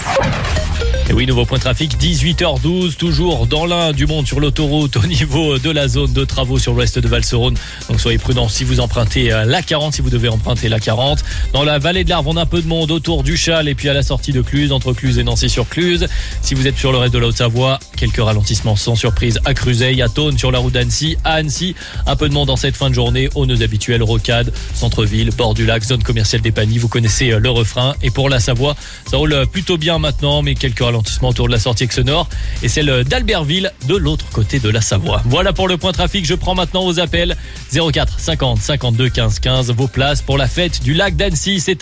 Et oui, nouveau point de trafic, 18h12, toujours dans l'Ain du monde sur l'autoroute au niveau de la zone de travaux sur l'ouest de Val-Seronne. Donc soyez prudents si vous empruntez la 40, si vous devez emprunter la 40. Dans la vallée de l'Arve, on a un peu de monde autour du Châle et puis à la sortie de Cluse, entre Cluse et Nancy-sur-Cluse. Si vous êtes sur le reste de la Haute-Savoie, quelques ralentissements sans surprise à Cruzeil, à Thônes, sur la route d'Annecy, à Annecy. Un peu de monde en cette fin de journée aux nœuds habituels, Rocade, centre-ville, bord du lac, zone commerciale des Panies. Vous connaissez le refrain. Et pour la Savoie, ça roule plutôt bien maintenant, mais quelques ralentissements autour de la sortie Aix-Nord et celle d'Albertville de l'autre côté de la Savoie. Voilà pour le point trafic. Je prends maintenant vos appels 04 50 52 15 15. Vos places pour la fête du lac d'Annecy. C'est